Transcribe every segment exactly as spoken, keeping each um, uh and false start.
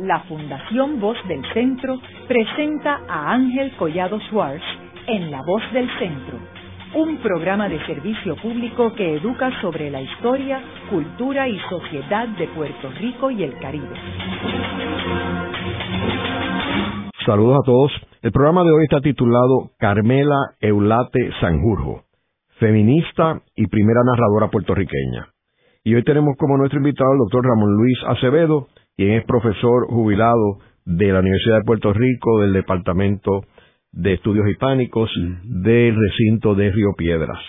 la Fundación Voz del Centro presenta a Ángel Collado Schwartz en La Voz del Centro, un programa de servicio público que educa sobre la historia, cultura y sociedad de Puerto Rico y el Caribe. Saludos a todos. El programa de hoy está titulado Carmela Eulate Sanjurjo, feminista y primera narradora puertorriqueña. Y hoy tenemos como nuestro invitado al doctor Ramón Luis Acevedo, quien es profesor jubilado de la Universidad de Puerto Rico, del Departamento de Estudios Hispánicos, mm. del recinto de Río Piedras.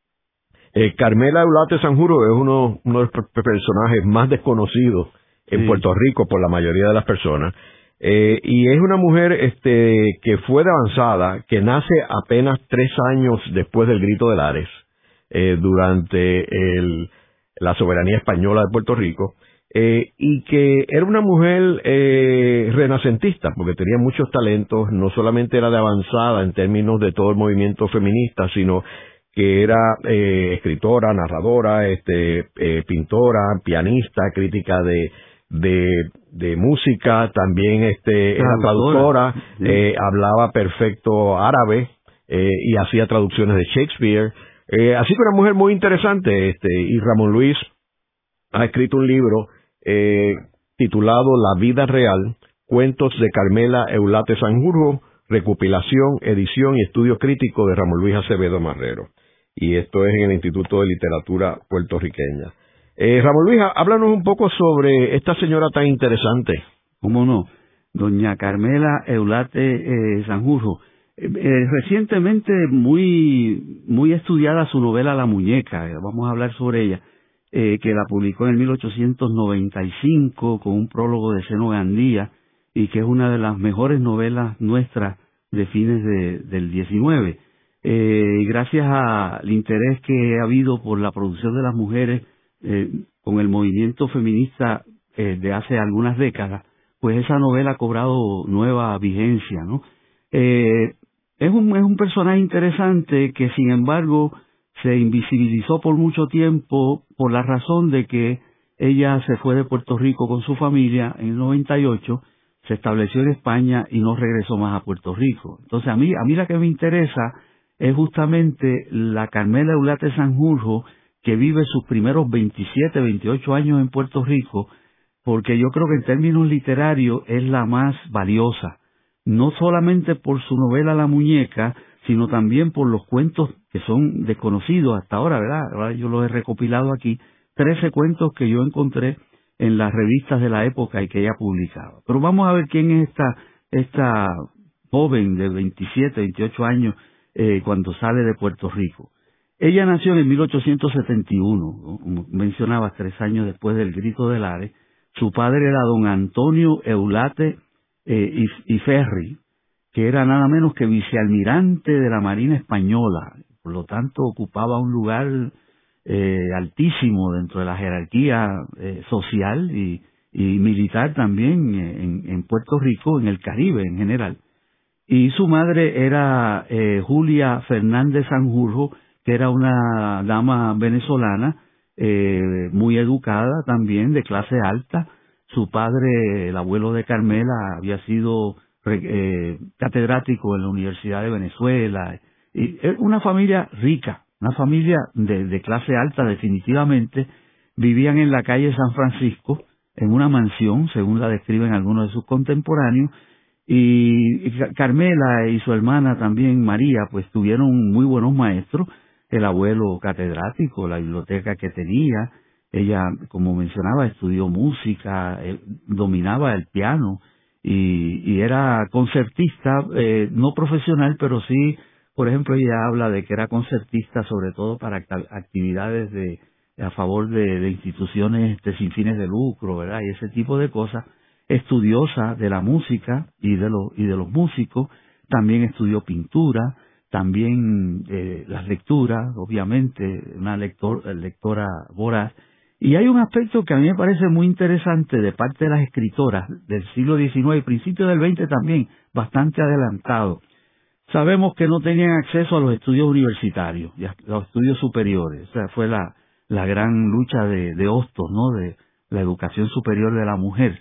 Eh, Carmela Eulate Sanjurjo es uno, uno de los personajes más desconocidos en sí. Puerto Rico por la mayoría de las personas. Eh, y es una mujer este, que fue de avanzada, que nace apenas tres años después del Grito de Lares, eh, durante el, la soberanía española de Puerto Rico, eh, y que era una mujer eh, renacentista, porque tenía muchos talentos. No solamente era de avanzada en términos de todo el movimiento feminista, sino que era eh, escritora, narradora, este, eh, pintora, pianista, crítica de de de música, también este era traductora, sí. eh, hablaba perfecto árabe eh, y hacía traducciones de Shakespeare, eh, así que una mujer muy interesante. Este y Ramón Luis ha escrito un libro eh, titulado La vida real, cuentos de Carmela Eulate Sanjurjo, recopilación, edición y estudio crítico de Ramón Luis Acevedo Marrero, y esto es en el Instituto de Literatura Puertorriqueña. Eh, Ramón Luis, háblanos un poco sobre esta señora tan interesante. ¿Cómo no? Doña Carmela Eulate eh, Sanjurjo. Eh, eh, recientemente muy muy estudiada su novela La Muñeca, eh, vamos a hablar sobre ella, eh, que la publicó en el mil ochocientos noventa y cinco con un prólogo de Seno Gandía, y que es una de las mejores novelas nuestras de fines de, del diecinueve. Eh, gracias al interés que ha habido por la producción de las mujeres Eh, con el movimiento feminista eh, de hace algunas décadas, pues esa novela ha cobrado nueva vigencia, ¿no? Eh, es un es un personaje interesante que, sin embargo, se invisibilizó por mucho tiempo por la razón de que ella se fue de Puerto Rico con su familia en el noventa y ocho, se estableció en España y no regresó más a Puerto Rico. Entonces, a mí a mí la que me interesa es justamente la Carmela Eulate Sanjurjo, que vive sus primeros veintisiete, veintiocho años en Puerto Rico, porque yo creo que en términos literarios es la más valiosa, no solamente por su novela La Muñeca, sino también por los cuentos que son desconocidos hasta ahora, ¿verdad? Ahora yo los he recopilado aquí, trece cuentos que yo encontré en las revistas de la época y que ella publicaba. Pero vamos a ver quién es esta, esta joven de veintisiete, veintiocho años eh, cuando sale de Puerto Rico. Ella nació en mil ochocientos setenta y uno, ¿no? Como mencionaba, tres años después del Grito de Lares. Su padre era don Antonio Eulate eh, y, y Ferri, que era nada menos que vicealmirante de la Marina Española. Por lo tanto, ocupaba un lugar eh, altísimo dentro de la jerarquía eh, social y, y militar también en, en Puerto Rico, en el Caribe en general. Y su madre era eh, Julia Fernández Sanjurjo, que era una dama venezolana, eh, muy educada también, de clase alta. Su padre, el abuelo de Carmela, había sido eh, catedrático en la Universidad de Venezuela. Y es una familia rica, una familia de, de clase alta definitivamente. Vivían en la calle San Francisco, en una mansión, según la describen algunos de sus contemporáneos. Y Carmela y su hermana también, María, pues tuvieron muy buenos maestros. El abuelo catedrático, la biblioteca que tenía, ella, como mencionaba, estudió música, eh, dominaba el piano y, y era concertista, eh, no profesional, pero sí, por ejemplo, ella habla de que era concertista sobre todo para actividades de a favor de, de instituciones de sin fines de lucro, ¿verdad? Y ese tipo de cosas. Estudiosa de la música y de los y de los músicos, también estudió pintura. También eh, las lecturas, obviamente, una lector, lectora voraz. Y hay un aspecto que a mí me parece muy interesante de parte de las escritoras del siglo diecinueve y principios del veinte también, bastante adelantado. Sabemos que no tenían acceso a los estudios universitarios y a los estudios superiores. O sea, fue la, la gran lucha de, de Hostos, ¿no? De la educación superior de la mujer.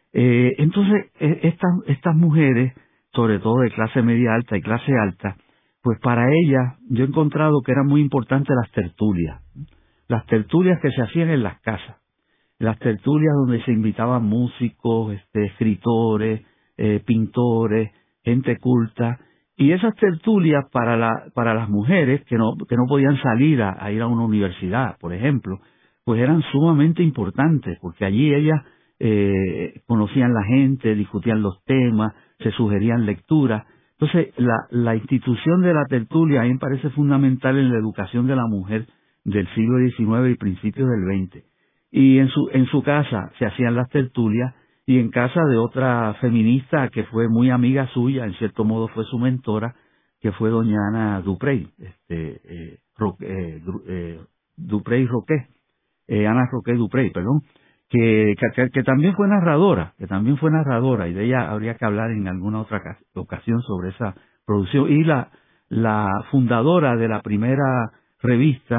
Eh, entonces, eh, estas, estas mujeres, sobre todo de clase media alta y clase alta, pues para ellas yo he encontrado que eran muy importantes las tertulias, las tertulias que se hacían en las casas, las tertulias donde se invitaban músicos, este, escritores, eh, pintores, gente culta, y esas tertulias para la, para las mujeres que no, que no podían salir a, a ir a una universidad, por ejemplo, pues eran sumamente importantes, porque allí ellas eh, conocían la gente, discutían los temas, se sugerían lecturas. Entonces, la, la institución de la tertulia a mí me parece fundamental en la educación de la mujer del siglo diecinueve y principios del veinte. Y en su, en su casa se hacían las tertulias, y en casa de otra feminista que fue muy amiga suya, en cierto modo fue su mentora, que fue doña Ana Duprey, este, eh, Ro, eh, eh, Duprey Roquet, eh, Ana Roquet Duprey, perdón, que, que, que también fue narradora, que también fue narradora, y de ella habría que hablar en alguna otra ocasión sobre esa producción, y la, la fundadora de la primera revista,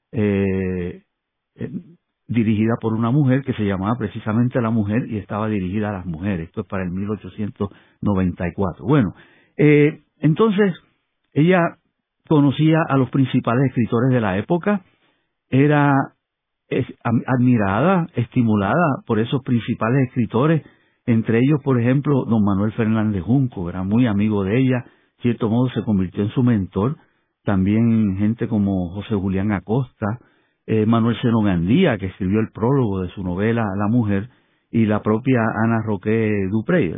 eh, eh, dirigida por una mujer que se llamaba precisamente La Mujer y estaba dirigida a las mujeres. Esto es para el mil ochocientos noventa y cuatro. Bueno, eh, entonces ella conocía a los principales escritores de la época, era es, admirada, estimulada por esos principales escritores, entre ellos, por ejemplo, don Manuel Fernández Junco, era muy amigo de ella, de cierto modo se convirtió en su mentor, también gente como José Julián Acosta, Eh, Manuel Seno Gandía, que escribió el prólogo de su novela La Mujer, y la propia Ana Roquet Duprey.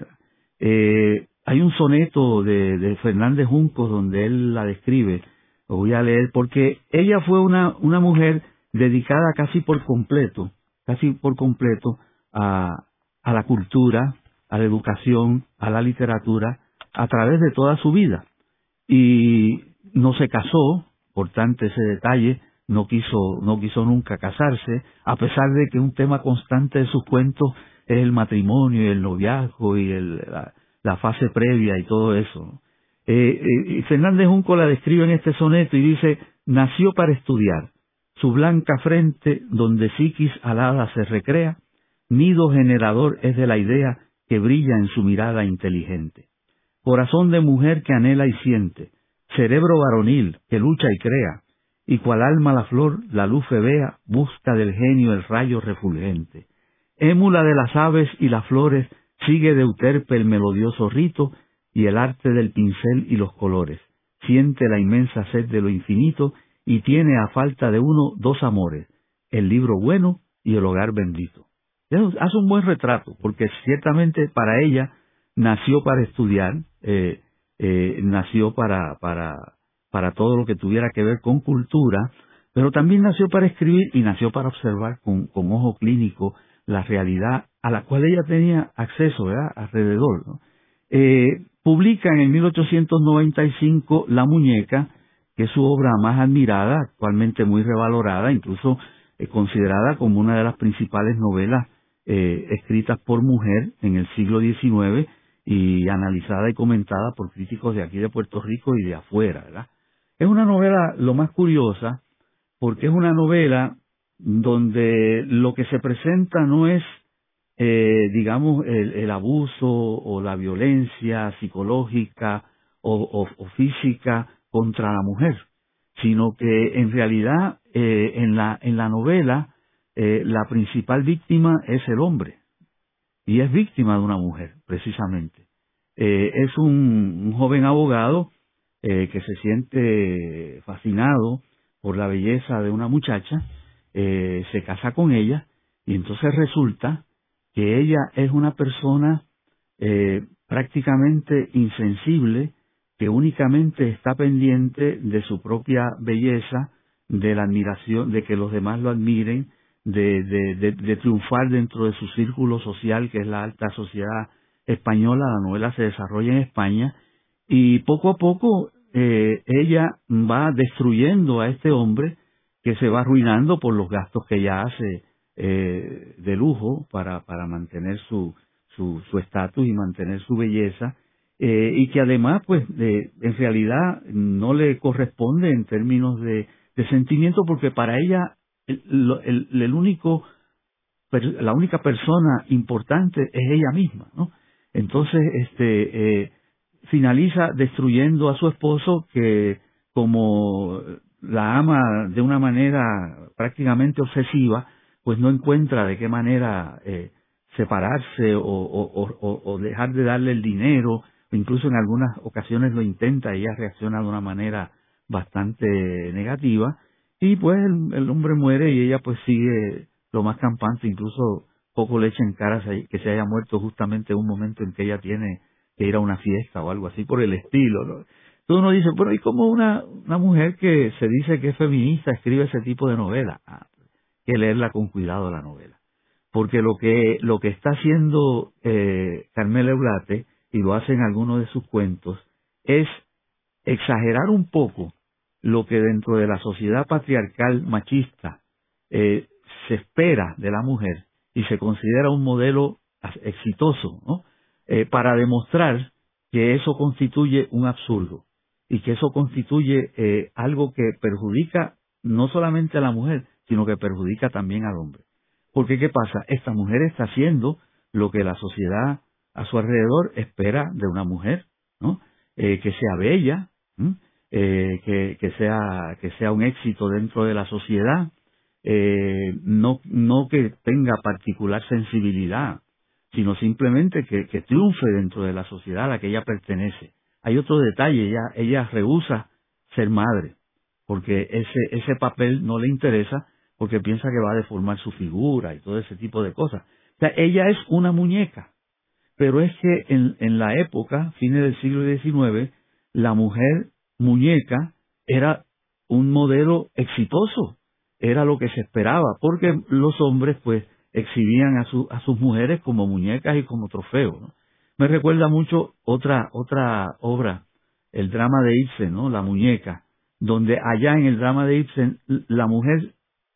Eh, hay un soneto de, de Fernández Junco donde él la describe, lo voy a leer, porque ella fue una, una mujer dedicada casi por completo, casi por completo a, a la cultura, a la educación, a la literatura, a través de toda su vida. Y no se casó, por tanto ese detalle, no quiso, no quiso nunca casarse, a pesar de que un tema constante de sus cuentos es el matrimonio y el noviazgo y el, la, la fase previa y todo eso. Eh, eh, Fernández Junco la describe en este soneto y dice: nació para estudiar, su blanca frente donde psiquis alada se recrea, nido generador es de la idea que brilla en su mirada inteligente. Corazón de mujer que anhela y siente, cerebro varonil que lucha y crea, y cual alma la flor, la luz febea, busca del genio el rayo refulgente. Émula de las aves y las flores, sigue de Euterpe el melodioso rito, y el arte del pincel y los colores. Siente la inmensa sed de lo infinito, y tiene a falta de uno dos amores, el libro bueno y el hogar bendito. Eso hace un buen retrato, porque ciertamente para ella nació para estudiar, eh, eh, nació para... para para todo lo que tuviera que ver con cultura, pero también nació para escribir y nació para observar con, con ojo clínico la realidad a la cual ella tenía acceso, ¿verdad?, alrededor, ¿no? Eh, publica en el mil ochocientos noventa y cinco La Muñeca, que es su obra más admirada, actualmente muy revalorada, incluso eh, considerada como una de las principales novelas eh, escritas por mujer en el siglo diecinueve y analizada y comentada por críticos de aquí de Puerto Rico y de afuera, ¿verdad? Es una novela lo más curiosa, porque es una novela donde lo que se presenta no es, eh, digamos, el, el abuso o la violencia psicológica o, o, o física contra la mujer, sino que en realidad eh, en la en la novela eh, la principal víctima es el hombre, y es víctima de una mujer, precisamente. Eh, es un, un joven abogado Eh, que se siente fascinado por la belleza de una muchacha, eh, se casa con ella, y entonces resulta que ella es una persona eh, prácticamente insensible, que únicamente está pendiente de su propia belleza, de la admiración, de que los demás lo admiren, de, de, de, de triunfar dentro de su círculo social, que es la alta sociedad española. La novela se desarrolla en España, y poco a poco eh, ella va destruyendo a este hombre, que se va arruinando por los gastos que ella hace eh, de lujo para, para mantener su su su estatus y mantener su belleza, eh, y que además pues de, en realidad no le corresponde en términos de, de sentimiento, porque para ella el, el, el único la única persona importante es ella misma, ¿no? Entonces, este, eh, finaliza destruyendo a su esposo, que como la ama de una manera prácticamente obsesiva, pues no encuentra de qué manera eh, separarse o, o, o, o dejar de darle el dinero. Incluso en algunas ocasiones lo intenta, ella reacciona de una manera bastante negativa, y pues el, el hombre muere y ella pues sigue lo más campante, incluso poco le echa en cara que se haya muerto justamente en un momento en que ella tiene que ir a una fiesta o algo así por el estilo, ¿no? Entonces uno dice, bueno, ¿y cómo una, una mujer que se dice que es feminista escribe ese tipo de novela? Ah, hay que leerla con cuidado la novela, porque lo que lo que está haciendo eh, Carmela Eulate, y lo hace en algunos de sus cuentos, es exagerar un poco lo que dentro de la sociedad patriarcal machista eh, se espera de la mujer y se considera un modelo exitoso, ¿no? Eh, para demostrar que eso constituye un absurdo y que eso constituye eh, algo que perjudica no solamente a la mujer, sino que perjudica también al hombre. Porque ¿qué pasa? Esta mujer está haciendo lo que la sociedad a su alrededor espera de una mujer, ¿no? Eh, que sea bella, eh, que, que sea que sea un éxito dentro de la sociedad, eh, no no que tenga particular sensibilidad, sino simplemente que, que triunfe dentro de la sociedad a la que ella pertenece. Hay otro detalle, ella ella rehúsa ser madre, porque ese ese papel no le interesa, porque piensa que va a deformar su figura y todo ese tipo de cosas. O sea, ella es una muñeca, pero es que en, en la época, fines del siglo diecinueve, la mujer muñeca era un modelo exitoso, era lo que se esperaba, porque los hombres pues exhibían a, su, a sus mujeres como muñecas y como trofeos, ¿no? Me recuerda mucho otra otra obra, el drama de Ibsen, ¿no? La muñeca, donde allá en el drama de Ibsen la mujer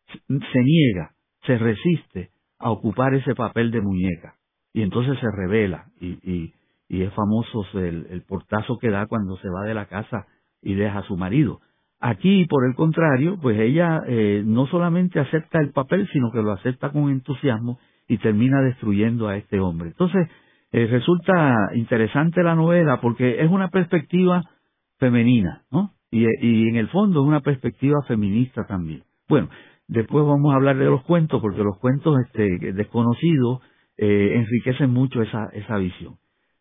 se niega, se resiste a ocupar ese papel de muñeca, y entonces se revela, y, y, y es famoso el, el portazo que da cuando se va de la casa y deja a su marido. Aquí, por el contrario, pues ella eh, no solamente acepta el papel, sino que lo acepta con entusiasmo y termina destruyendo a este hombre. Entonces, eh, resulta interesante la novela porque es una perspectiva femenina, ¿no? Y, y en el fondo es una perspectiva feminista también. Bueno, después vamos a hablar de los cuentos, porque los cuentos este, desconocidos eh, enriquecen mucho esa, esa visión.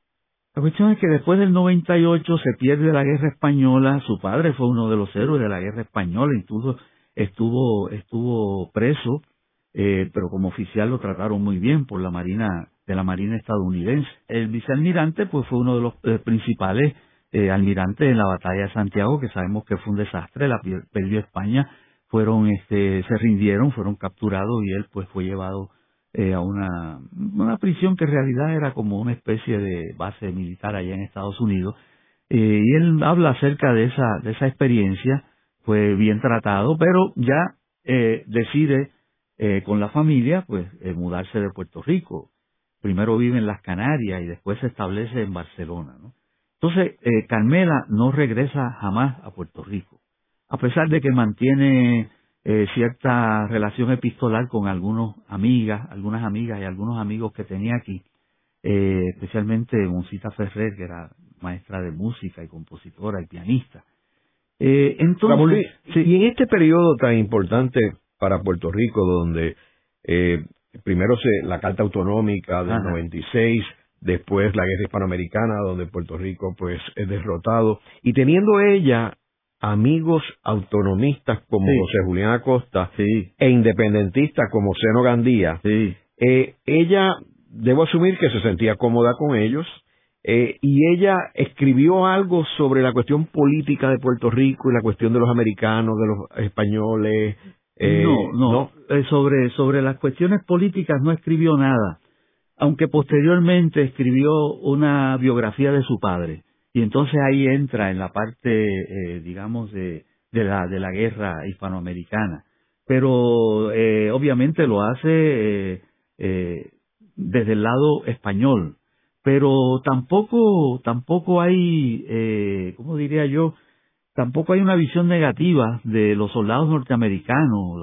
La cuestión es que después del noventa y ocho se pierde la guerra española. Su padre fue uno de los héroes de la guerra española, incluso estuvo estuvo preso, eh, pero como oficial lo trataron muy bien por la marina de la marina estadounidense. El vicealmirante pues fue uno de los eh, principales eh, almirantes en la batalla de Santiago, que sabemos que fue un desastre, la perdió España, fueron este se rindieron, fueron capturados y él pues fue llevado Eh, a una, una prisión que en realidad era como una especie de base militar allá en Estados Unidos, eh, y él habla acerca de esa de esa experiencia. Fue bien tratado, pero ya eh, decide eh, con la familia pues eh, mudarse de Puerto Rico. Primero vive en las Canarias y después se establece en Barcelona, ¿no? Entonces eh, Carmela no regresa jamás a Puerto Rico, a pesar de que mantiene Eh, cierta relación epistolar con algunos amigas, algunas amigas y algunos amigos que tenía aquí, eh, especialmente Monsita Ferrer, que era maestra de música y compositora y pianista. Eh, entonces, Ramón Luis, sí. Y en este periodo tan importante para Puerto Rico, donde eh, primero se la Carta Autonómica del Ajá. noventa y seis, después la Guerra Hispanoamericana, donde Puerto Rico pues es derrotado, y teniendo ella amigos autonomistas como sí. José Julián Acosta sí. e independentistas como Seno Gandía, sí. eh, ella, debo asumir que se sentía cómoda con ellos, eh, y ella escribió algo sobre la cuestión política de Puerto Rico y la cuestión de los americanos, de los españoles. Eh, no, no, no. Eh, sobre, sobre las cuestiones políticas no escribió nada, aunque posteriormente escribió una biografía de su padre. Y entonces ahí entra en la parte, eh, digamos, de, de la de la guerra hispanoamericana. Pero eh, obviamente lo hace eh, eh, desde el lado español. Pero tampoco tampoco hay, eh, ¿cómo diría yo? Tampoco hay una visión negativa de los soldados norteamericanos. Los,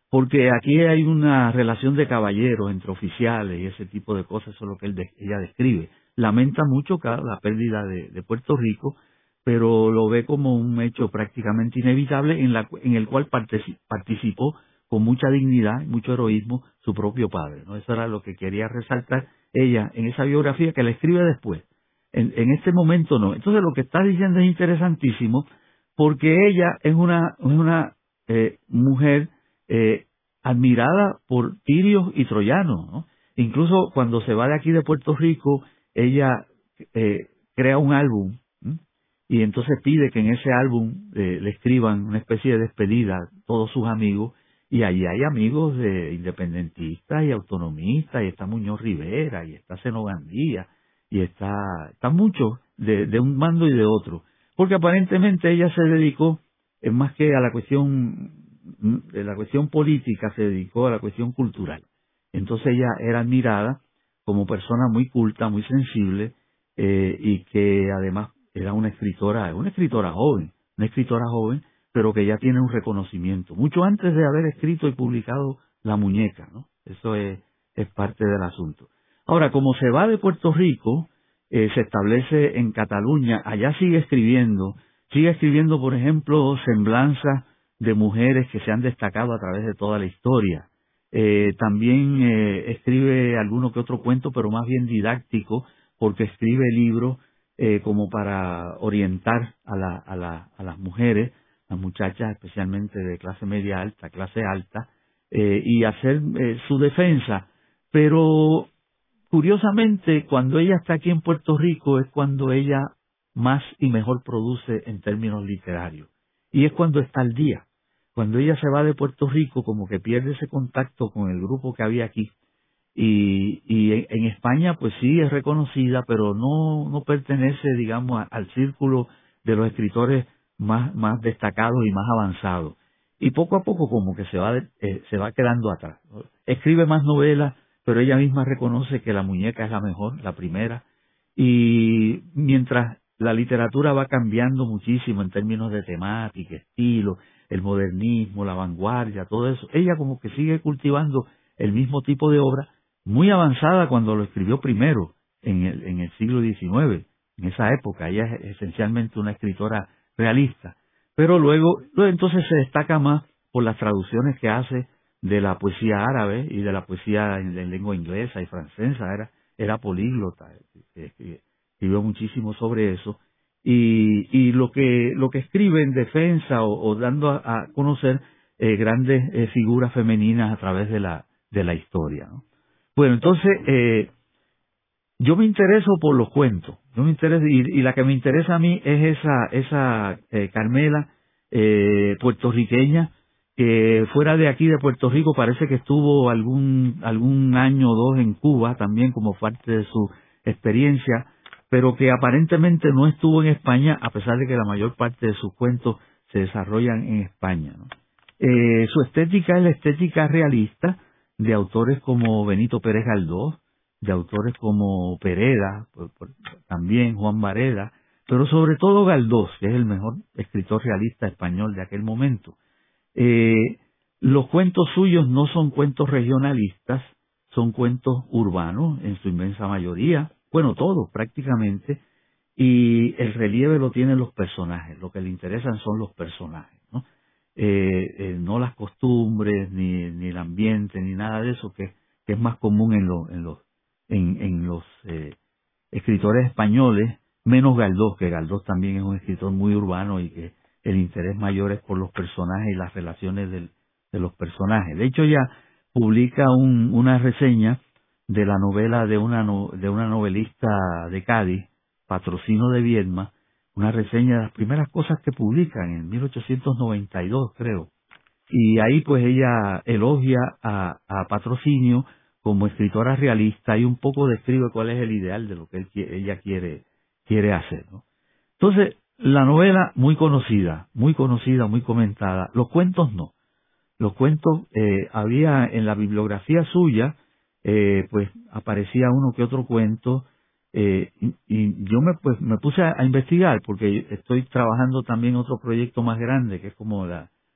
porque aquí hay una relación de caballeros entre oficiales y ese tipo de cosas, eso es lo que él de, ella describe. Lamenta mucho claro, la pérdida de, de Puerto Rico, pero lo ve como un hecho prácticamente inevitable en, la, en el cual participó con mucha dignidad y mucho heroísmo su propio padre, ¿no? Eso era lo que quería resaltar ella en esa biografía que la escribe después. En, en este momento no. Entonces lo que está diciendo es interesantísimo porque ella es una, es una eh, mujer eh, admirada por tirios y troyanos, ¿no? Incluso cuando se va de aquí de Puerto Rico, ella eh, crea un álbum, ¿sí? Y entonces pide que en ese álbum eh, le escriban una especie de despedida a todos sus amigos, y allí hay amigos de independentistas y autonomistas, y está Muñoz Rivera, y está Zeno Gandía, y está, está mucho de, de un bando y de otro, porque aparentemente ella se dedicó, eh, más que a la cuestión, de la cuestión política, se dedicó a la cuestión cultural. Entonces ella era admirada como persona muy culta, muy sensible, eh, y que además era una escritora, una escritora joven, una escritora joven, pero que ya tiene un reconocimiento, mucho antes de haber escrito y publicado La Muñeca, ¿no? Eso es, es parte del asunto. Ahora, como se va de Puerto Rico, eh, se establece en Cataluña, allá sigue escribiendo, sigue escribiendo, por ejemplo, semblanzas de mujeres que se han destacado a través de toda la historia. Eh, también eh, escribe alguno que otro cuento, pero más bien didáctico, porque escribe libros eh, como para orientar a, la, a, la, a las mujeres, las muchachas especialmente de clase media alta, clase alta, eh, y hacer eh, su defensa. Pero curiosamente, cuando ella está aquí en Puerto Rico es cuando ella más y mejor produce en términos literarios. Y es cuando está al día. Cuando ella se va de Puerto Rico, como que pierde ese contacto con el grupo que había aquí. Y, y en, en España, pues sí, es reconocida, pero no, no pertenece, digamos, a, al círculo de los escritores más, más destacados y más avanzados. Y poco a poco como que se va, de, eh, se va quedando atrás. Escribe más novelas, pero ella misma reconoce que La Muñeca es la mejor, la primera. Y mientras la literatura va cambiando muchísimo en términos de temática, estilo, el modernismo, la vanguardia, todo eso, ella como que sigue cultivando el mismo tipo de obra, muy avanzada cuando lo escribió primero, en el, en el siglo diecinueve, en esa época. Ella es esencialmente una escritora realista, pero luego, luego entonces se destaca más por las traducciones que hace de la poesía árabe y de la poesía en, en lengua inglesa y francesa. Era, era políglota, escribió muchísimo sobre eso, y, y lo que lo que escribe en defensa o, o dando a, a conocer eh, grandes eh, figuras femeninas a través de la de la historia, ¿no? Bueno, entonces eh, yo me intereso por los cuentos, yo me intereso, y, y la que me interesa a mí es esa esa eh, Carmela eh, puertorriqueña, que fuera de aquí de Puerto Rico parece que estuvo algún algún año o dos en Cuba también como parte de su experiencia, pero que aparentemente no estuvo en España, a pesar de que la mayor parte de sus cuentos se desarrollan en España, ¿no? Eh, su estética es la estética realista de autores como Benito Pérez Galdós, de autores como Pereda, por, por, también Juan Varela, pero sobre todo Galdós, que es el mejor escritor realista español de aquel momento. Eh, los cuentos suyos no son cuentos regionalistas, son cuentos urbanos en su inmensa mayoría, bueno, todos prácticamente, y el relieve lo tienen los personajes, lo que le interesan son los personajes, ¿no? Eh, eh, no las costumbres, ni, ni el ambiente, ni nada de eso, que, que es más común en, lo, en los, en, en los eh, escritores españoles, menos Galdós, que Galdós también es un escritor muy urbano y que el interés mayor es por los personajes y las relaciones del, de los personajes. De hecho, ya publica un, una reseña de la novela de una, no, de una novelista de Cádiz, Patrocino de Viedma, una reseña de las primeras cosas que publican en mil ochocientos noventa y dos, creo. Y ahí pues ella elogia a, a Patrocinio como escritora realista y un poco describe cuál es el ideal de lo que él, ella quiere, quiere hacer, ¿no? Entonces, la novela muy conocida, muy conocida, muy comentada. Los cuentos no. Los cuentos, eh, había en la bibliografía suya, eh, pues aparecía uno que otro cuento, eh, y, y yo me pues me puse a, a investigar porque estoy trabajando también en otro proyecto más grande que es como la,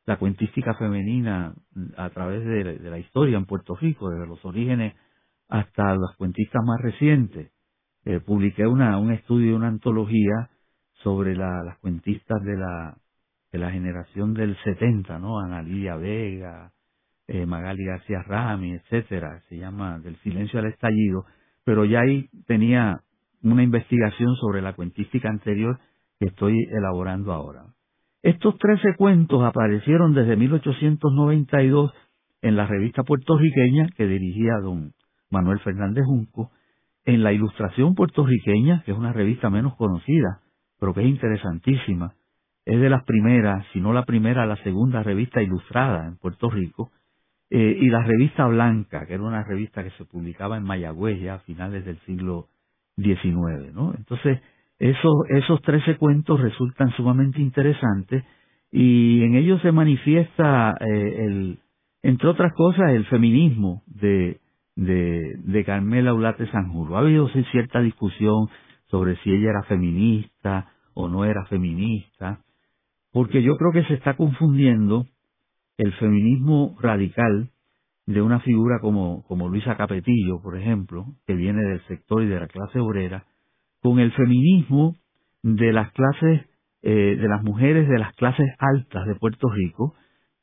la cuentística femenina a través de, de la historia en Puerto Rico, desde los orígenes hasta las cuentistas más recientes. Eh, publiqué una, un estudio, una antología sobre la, las cuentistas de la, de la generación del setenta, ¿no? Ana Lidia Vega, eh, Magali García Rami, etcétera. Se llama Del silencio al estallido, pero ya ahí tenía una investigación sobre la cuentística anterior que estoy elaborando ahora. Estos trece cuentos aparecieron desde mil ochocientos noventa y dos en la revista puertorriqueña que dirigía don Manuel Fernández Junco, en la Ilustración Puertorriqueña, que es una revista menos conocida, pero que es interesantísima. Es de las primeras, si no la primera, la segunda revista ilustrada en Puerto Rico, eh, y la Revista Blanca, que era una revista que se publicaba en Mayagüez ya a finales del siglo diecinueve, ¿no? Entonces, esos, esos trece cuentos resultan sumamente interesantes y en ellos se manifiesta, eh, el, entre otras cosas, el feminismo de, de, de Carmela Eulate Sanjurjo. Ha habido sí, cierta discusión sobre si ella era feminista o no era feminista, porque yo creo que se está confundiendo el feminismo radical de una figura como, como Luisa Capetillo, por ejemplo, que viene del sector y de la clase obrera, con el feminismo de las clases, eh, de las mujeres de las clases altas de Puerto Rico,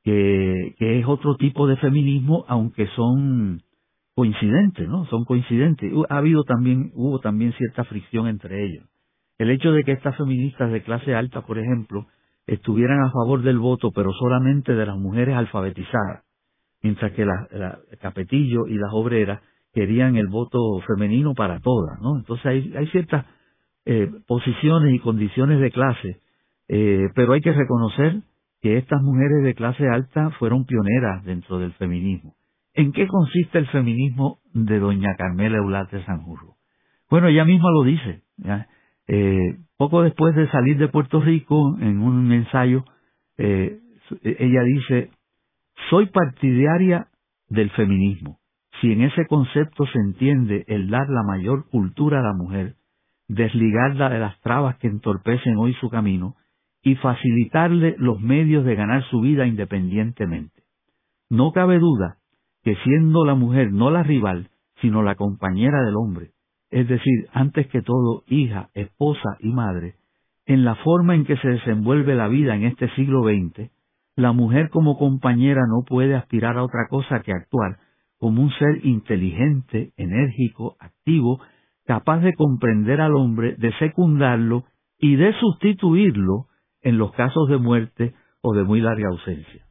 que, que es otro tipo de feminismo, aunque son coincidentes, ¿no? Son coincidentes. Ha habido también, hubo también cierta fricción entre ellos. El hecho de que estas feministas de clase alta, por ejemplo, estuvieran a favor del voto, pero solamente de las mujeres alfabetizadas, mientras que la, la Capetillo y las obreras querían el voto femenino para todas, ¿no? Entonces hay, hay ciertas eh, posiciones y condiciones de clase, eh, pero hay que reconocer que estas mujeres de clase alta fueron pioneras dentro del feminismo. ¿En qué consiste el feminismo de doña Carmela Eulate Sanjurjo? Bueno, ella misma lo dice, ¿ya? Eh, poco después de salir de Puerto Rico, en un ensayo, eh, ella dice: soy partidaria del feminismo, si en ese concepto se entiende el dar la mayor cultura a la mujer, desligarla de las trabas que entorpecen hoy su camino y facilitarle los medios de ganar su vida independientemente. No cabe duda que siendo la mujer no la rival, sino la compañera del hombre, es decir, antes que todo hija, esposa y madre, en la forma en que se desenvuelve la vida en este siglo veinte, la mujer como compañera no puede aspirar a otra cosa que actuar como un ser inteligente, enérgico, activo, capaz de comprender al hombre, de secundarlo y de sustituirlo en los casos de muerte o de muy larga ausencia.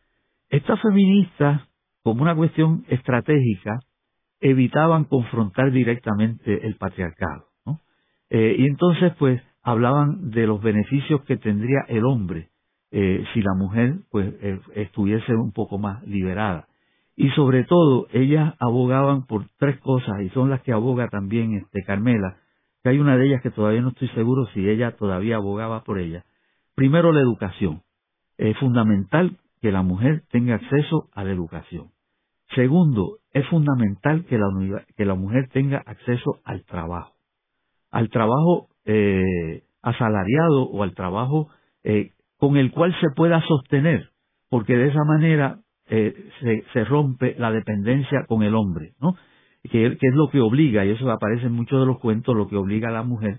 Estas feministas, como una cuestión estratégica, evitaban confrontar directamente el patriarcado, ¿no? Eh, y entonces, pues, hablaban de los beneficios que tendría el hombre eh, si la mujer, pues, eh, estuviese un poco más liberada. Y sobre todo, ellas abogaban por tres cosas, y son las que aboga también este Carmela, que hay una de ellas que todavía no estoy seguro si ella todavía abogaba por ella. Primero, la educación. Es fundamental que la mujer tenga acceso a la educación. Segundo, es fundamental que la, que la mujer tenga acceso al trabajo, al trabajo eh, asalariado o al trabajo eh, con el cual se pueda sostener, porque de esa manera eh, se, se rompe la dependencia con el hombre, ¿no? Que, que es lo que obliga, y eso aparece en muchos de los cuentos, lo que obliga a la mujer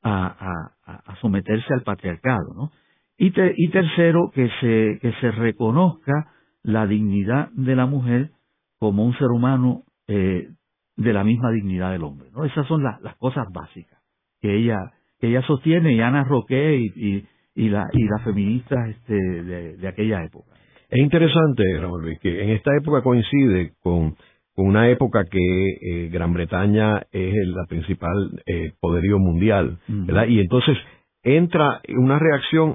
a, a, a someterse al patriarcado, ¿no? Y, te, y tercero, que se, que se reconozca la dignidad de la mujer como un ser humano eh, de la misma dignidad del hombre, ¿no? Esas son las, las cosas básicas que ella que ella sostiene, y Ana Roqué y, y, y, la, y las feministas este, de, de aquella época. Es interesante, Ramón Luis, que en esta época coincide con, con una época que eh, Gran Bretaña es el la principal eh, poderío mundial, uh-huh. ¿verdad? Y entonces entra una reacción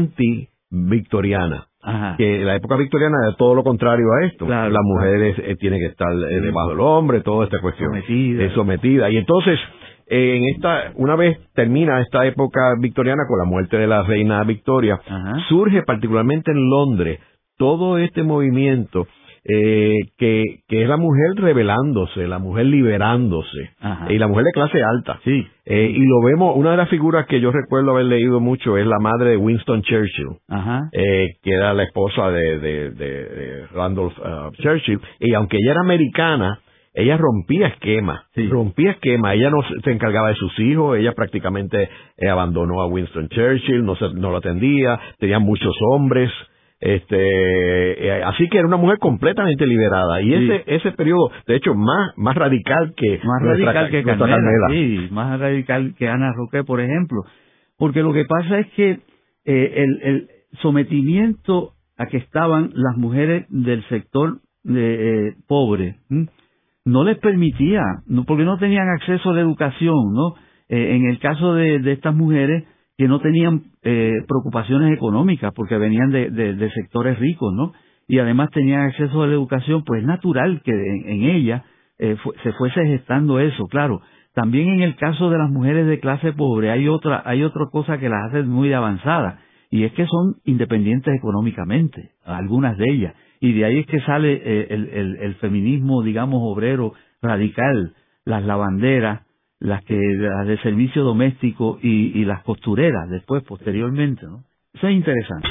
anti-victoriana. Ajá. Que la época victoriana es todo lo contrario a esto. Claro, la mujer claro. es, eh, tiene que estar eh, debajo del hombre, toda esta cuestión. Sometida. Es sometida. Y entonces, eh, en esta, una vez termina esta época victoriana con la muerte de la reina Victoria, Ajá. surge particularmente en Londres todo este movimiento eh, que, que es la mujer rebelándose, la mujer liberándose, Ajá. y la mujer de clase alta. Sí. Eh, y lo vemos, una de las figuras que yo recuerdo haber leído mucho es la madre de Winston Churchill, Ajá. eh, que era la esposa de, de, de, de Randolph uh, Churchill, y aunque ella era americana, ella rompía esquemas, sí. rompía esquemas, ella no se encargaba de sus hijos, ella prácticamente eh, abandonó a Winston Churchill, no, se, no lo atendía, tenía muchos hombres, este eh, así que era una mujer completamente liberada, y sí. ese ese periodo, de hecho, más más radical que más nuestra, radical que Carmela, Carmela, sí, más radical que Ana Roquet, por ejemplo, porque lo que pasa es que eh, el, el sometimiento a que estaban las mujeres del sector de, eh, pobre, ¿m? no les permitía, no, porque no tenían acceso a la educación, ¿no? Eh, en el caso de, de estas mujeres que no tenían eh, preocupaciones económicas porque venían de, de, de sectores ricos, ¿no? Y además tenían acceso a la educación, pues es natural que en, en ella eh, fu se fuese gestando eso, claro. También en el caso de las mujeres de clase pobre hay otra, hay otra cosa que las hace muy avanzadas, y es que son independientes económicamente, algunas de ellas. Y de ahí es que sale eh, el, el, el feminismo, digamos, obrero radical, las lavanderas, las que las de servicio doméstico y, y las costureras después, posteriormente, ¿no? Eso es interesante.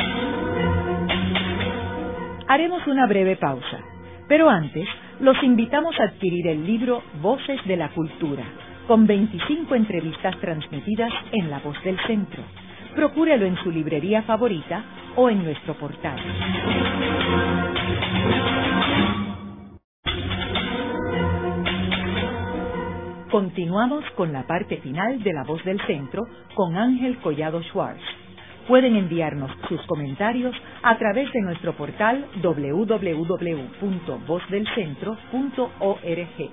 Haremos una breve pausa, pero antes los invitamos a adquirir el libro Voces de la Cultura, con veinticinco entrevistas transmitidas en La Voz del Centro. Procúrelo en su librería favorita o en nuestro portal. Continuamos con la parte final de La Voz del Centro con Ángel Collado Schwartz. Pueden enviarnos sus comentarios a través de nuestro portal doble u doble u doble u punto voz del centro punto org.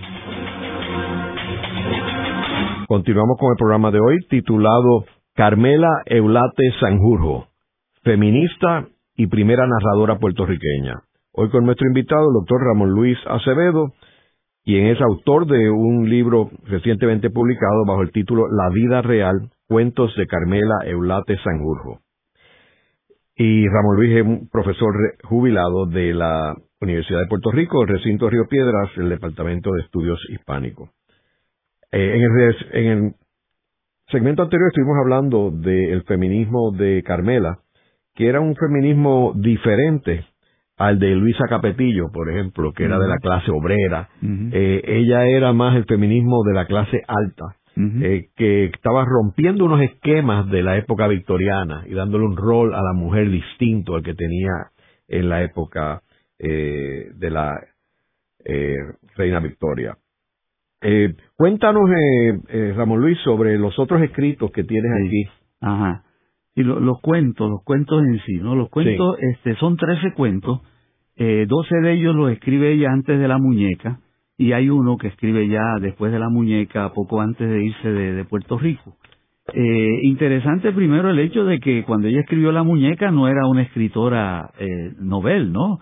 Continuamos con el programa de hoy titulado Carmela Eulate Sanjurjo, feminista y primera narradora puertorriqueña. Hoy con nuestro invitado, el doctor Ramón Luis Acevedo, quien es autor de un libro recientemente publicado bajo el título La Vida Real, Cuentos de Carmela Eulate Sanjurjo. Y Ramón Luis es un profesor jubilado de la Universidad de Puerto Rico, el recinto Río Piedras, el Departamento de Estudios Hispánicos. Eh, en, el, en el segmento anterior estuvimos hablando del feminismo de Carmela, que era un feminismo diferente al de Luisa Capetillo, por ejemplo, que uh-huh. era de la clase obrera. Uh-huh. eh, ella era más el feminismo de la clase alta, uh-huh. eh, que estaba rompiendo unos esquemas de la época victoriana y dándole un rol a la mujer distinto al que tenía en la época eh, de la eh, Reina Victoria. Eh, cuéntanos, eh, eh, Ramón Luis, sobre los otros escritos que tienes sí. aquí. Ajá. Y lo, los cuentos, los cuentos en sí, ¿no? Los cuentos, sí. este, son trece cuentos, eh, doce de ellos los escribe ella antes de La Muñeca, y hay uno que escribe ya después de La Muñeca, poco antes de irse de, de Puerto Rico. Eh, interesante primero el hecho de que cuando ella escribió La Muñeca no era una escritora eh, novel, ¿no?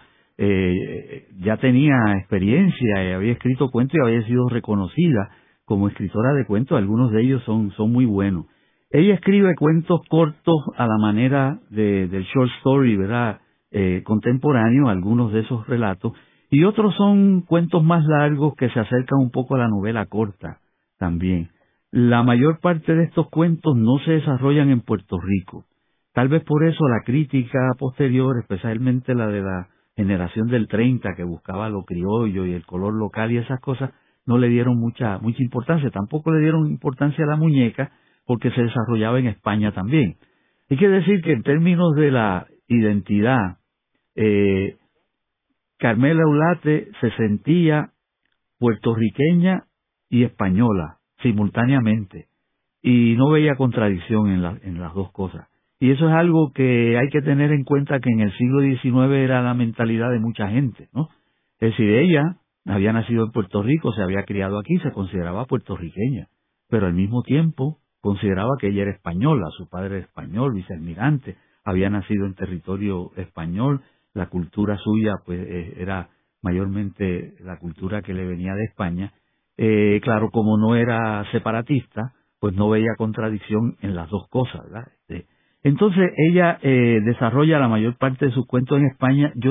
Eh, ya tenía experiencia, eh, había escrito cuentos y había sido reconocida como escritora de cuentos, algunos de ellos son, son muy buenos. Ella escribe cuentos cortos a la manera de, del short story, ¿verdad? Eh, contemporáneo, algunos de esos relatos, y otros son cuentos más largos que se acercan un poco a la novela corta también. La mayor parte de estos cuentos no se desarrollan en Puerto Rico. Tal vez por eso la crítica posterior, especialmente la de la generación del treinta, que buscaba lo criollo y el color local y esas cosas, no le dieron mucha mucha importancia. Tampoco le dieron importancia a La Muñeca, porque se desarrollaba en España también. Hay que decir que en términos de la identidad, eh, Carmela Eulate se sentía puertorriqueña y española simultáneamente, y no veía contradicción en, la, en las dos cosas. Y eso es algo que hay que tener en cuenta, que en el siglo diecinueve era la mentalidad de mucha gente, ¿no? Es decir, ella había nacido en Puerto Rico, se había criado aquí, se consideraba puertorriqueña, pero al mismo tiempo consideraba que ella era española, su padre era español, vicealmirante, había nacido en territorio español, la cultura suya pues eh, era mayormente la cultura que le venía de España. Eh, claro, como no era separatista, pues no veía contradicción en las dos cosas, ¿verdad? Este, entonces ella eh, desarrolla la mayor parte de sus cuentos en España. Yo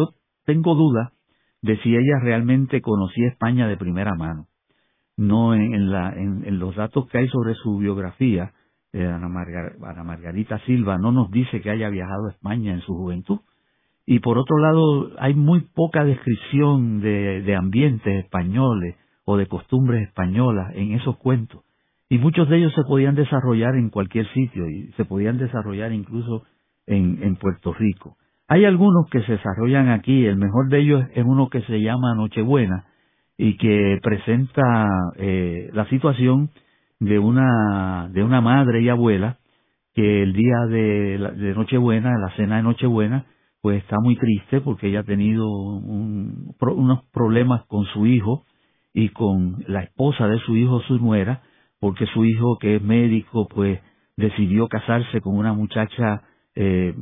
tengo dudas de si ella realmente conocía España de primera mano. No en, en, la, en, en los datos que hay sobre su biografía, eh, Ana, Margar, Ana Margarita Silva no nos dice que haya viajado a España en su juventud. Y por otro lado, hay muy poca descripción de, de ambientes españoles o de costumbres españolas en esos cuentos. Y muchos de ellos se podían desarrollar en cualquier sitio y se podían desarrollar incluso en, en Puerto Rico. Hay algunos que se desarrollan aquí, el mejor de ellos es uno que se llama Nochebuena y que presenta eh, la situación de una, de una madre y abuela que el día de, de Nochebuena, la cena de Nochebuena, pues está muy triste porque ella ha tenido un, pro, unos problemas con su hijo y con la esposa de su hijo, su nuera, porque su hijo, que es médico, pues decidió casarse con una muchacha eh,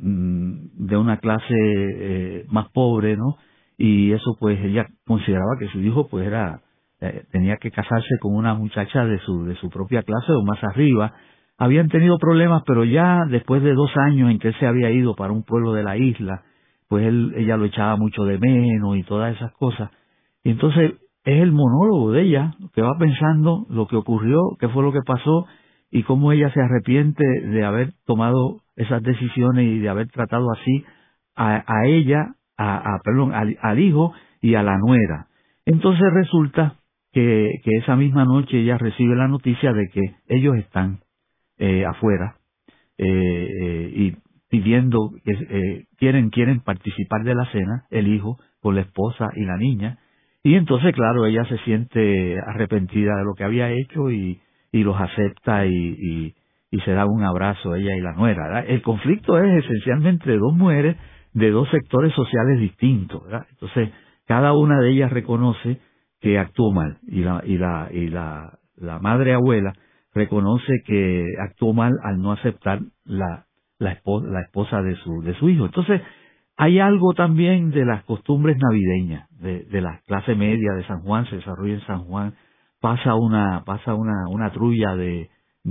de una clase eh, más pobre, ¿no? Y eso, pues, ella consideraba que su hijo, pues, era eh, tenía que casarse con una muchacha de su de su propia clase o más arriba. Habían tenido problemas, pero ya después de dos años en que él se había ido para un pueblo de la isla, pues él, ella lo echaba mucho de menos y todas esas cosas. Y entonces es el monólogo de ella, que va pensando lo que ocurrió, qué fue lo que pasó y cómo ella se arrepiente de haber tomado esas decisiones y de haber tratado así a, a ella, a, a perdón, al, al hijo y a la nuera. Entonces resulta que, que esa misma noche ella recibe la noticia de que ellos están eh, afuera eh, eh, y pidiendo que eh, quieren quieren participar de la cena, el hijo con la esposa y la niña. Y entonces, claro, ella se siente arrepentida de lo que había hecho y, y los acepta y, y, y se da un abrazo ella y la nuera, ¿verdad? El conflicto es esencialmente de dos mujeres de dos sectores sociales distintos, ¿verdad? Entonces, cada una de ellas reconoce que actuó mal y la y la y la, la madre abuela reconoce que actuó mal al no aceptar la la esposa, la esposa de su de su hijo. Entonces, hay algo también de las costumbres navideñas, de, de la clase media de San Juan, se desarrolla en San Juan, pasa una, pasa una, una trulla de,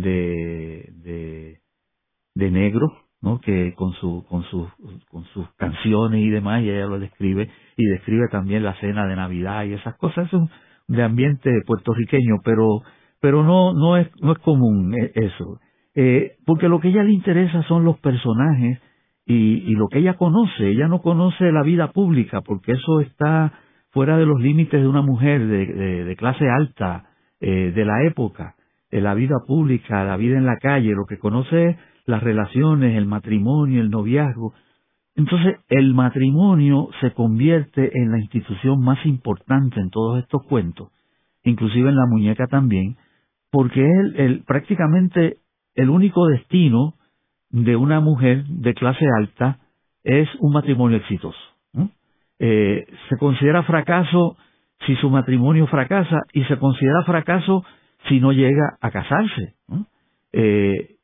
de, de, de negros, ¿no? Que con su, con sus, con sus canciones y demás, y ella lo describe, y describe también la cena de Navidad y esas cosas, es un, de ambiente puertorriqueño, pero, pero no, no es, no es común eso, eh, porque lo que a ella le interesa son los personajes, Y, y lo que ella conoce, ella no conoce la vida pública, porque eso está fuera de los límites de una mujer de, de, de clase alta, eh, de la época, de la vida pública, la vida en la calle, lo que conoce es las relaciones, el matrimonio, el noviazgo. Entonces, el matrimonio se convierte en la institución más importante en todos estos cuentos, inclusive en la muñeca también, porque es el, el, prácticamente el único destino de una mujer de clase alta es un matrimonio exitoso. ¿no? Eh, se considera fracaso si su matrimonio fracasa y se considera fracaso si no llega a casarse. ¿no? Eh,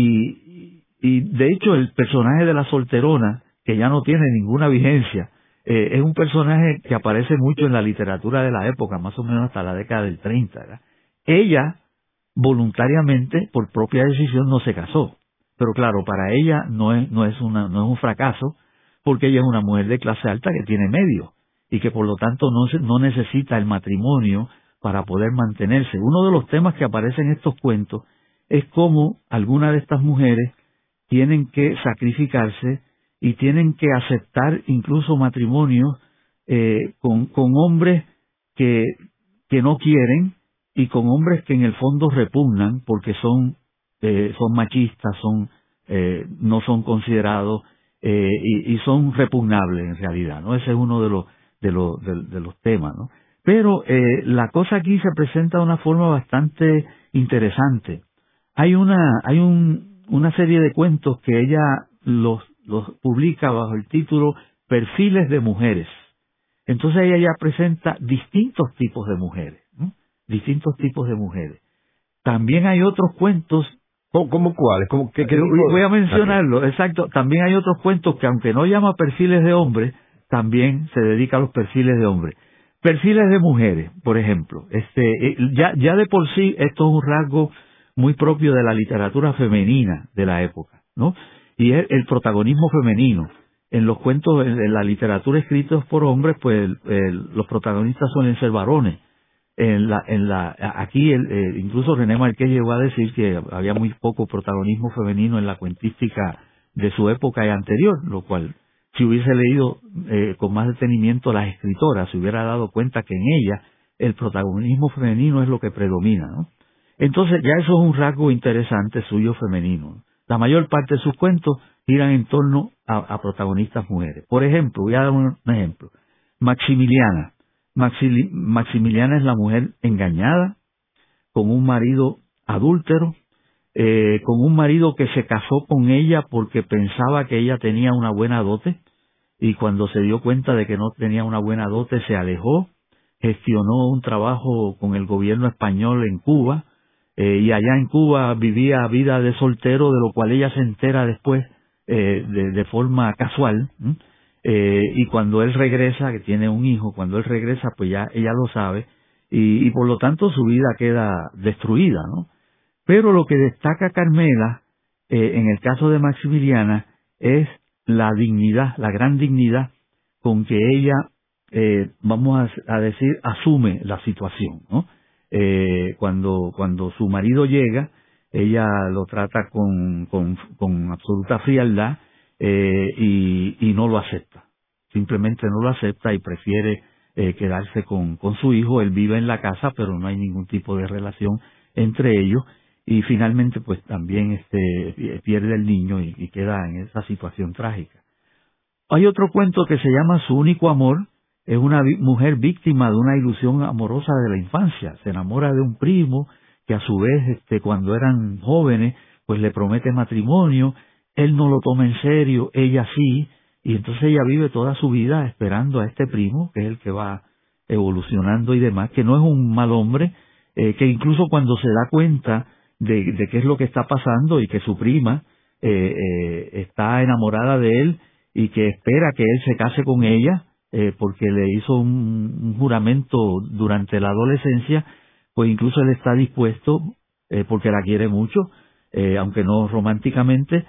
y, y de hecho el personaje de la solterona, que ya no tiene ninguna vigencia, eh, es un personaje que aparece mucho en la literatura de la época, más o menos hasta la década del treinta. ¿verdad? Ella voluntariamente, por propia decisión, no se casó. Pero claro, para ella no es, no es una, no es un fracaso, porque ella es una mujer de clase alta que tiene medio y que por lo tanto no, se, no necesita el matrimonio para poder mantenerse. Uno de los temas que aparecen en estos cuentos es cómo algunas de estas mujeres tienen que sacrificarse y tienen que aceptar incluso matrimonios eh, con, con hombres que, que no quieren y con hombres que en el fondo repugnan porque son Eh, son machistas, son eh, no son considerados eh, y, y son repugnables en realidad, ¿no? Ese es uno de los de los de, de los temas, ¿no? Pero eh, la cosa aquí se presenta de una forma bastante interesante. Hay una hay un una serie de cuentos que ella los los publica bajo el título Perfiles de mujeres. Entonces ella ya presenta distintos tipos de mujeres, ¿no? Distintos tipos de mujeres. También hay otros cuentos. ¿Cómo, cómo cuáles? ¿Cómo, qué, qué Voy a mencionarlo, okay. Exacto. También hay otros cuentos que, aunque no llama perfiles de hombres, también se dedica a los perfiles de hombres. Perfiles de mujeres, por ejemplo. Este, ya, ya de por sí esto es un rasgo muy propio de la literatura femenina de la época, ¿no? Y es el protagonismo femenino. en los cuentos, en, en la literatura escrita por hombres, pues el, el, los protagonistas suelen ser varones. En la, en la, aquí el, eh, incluso René Marqués llegó a decir que había muy poco protagonismo femenino en la cuentística de su época y anterior, lo cual, si hubiese leído eh, con más detenimiento a las escritoras, se hubiera dado cuenta que en ella el protagonismo femenino es lo que predomina, ¿no? Entonces ya eso es un rasgo interesante suyo femenino. La mayor parte de sus cuentos giran en torno a, a protagonistas mujeres. Por ejemplo, voy a dar un, un ejemplo. Maximiliana. Maxili, Maximiliana es la mujer engañada, con un marido adúltero, eh, con un marido que se casó con ella porque pensaba que ella tenía una buena dote, y cuando se dio cuenta de que no tenía una buena dote se alejó, gestionó un trabajo con el gobierno español en Cuba, eh, y allá en Cuba vivía vida de soltero, de lo cual ella se entera después eh, de, de forma casual, ¿eh? Eh, y cuando él regresa, que tiene un hijo, cuando él regresa, pues ya ella lo sabe, y, y por lo tanto su vida queda destruida, ¿no? Pero lo que destaca Carmela, eh, en el caso de Maximiliana, es la dignidad, la gran dignidad con que ella, eh, vamos a, a decir, asume la situación, ¿no? Eh, cuando, cuando su marido llega, ella lo trata con, con, con absoluta frialdad, eh, y, y no lo acepta. Simplemente no lo acepta y prefiere eh, quedarse con, con su hijo. Él vive en la casa, pero no hay ningún tipo de relación entre ellos. Y finalmente, pues también este, pierde el niño y, y queda en esa situación trágica. Hay otro cuento que se llama Su único amor. Es una vi- mujer víctima de una ilusión amorosa de la infancia. Se enamora de un primo que a su vez, este, cuando eran jóvenes, pues le promete matrimonio. Él no lo toma en serio, ella sí, y entonces ella vive toda su vida esperando a este primo, que es el que va evolucionando y demás, que no es un mal hombre, eh, que incluso cuando se da cuenta de, de qué es lo que está pasando y que su prima eh, eh, está enamorada de él y que espera que él se case con ella, eh, porque le hizo un, un juramento durante la adolescencia, pues incluso él está dispuesto, eh, porque la quiere mucho, eh, aunque no románticamente,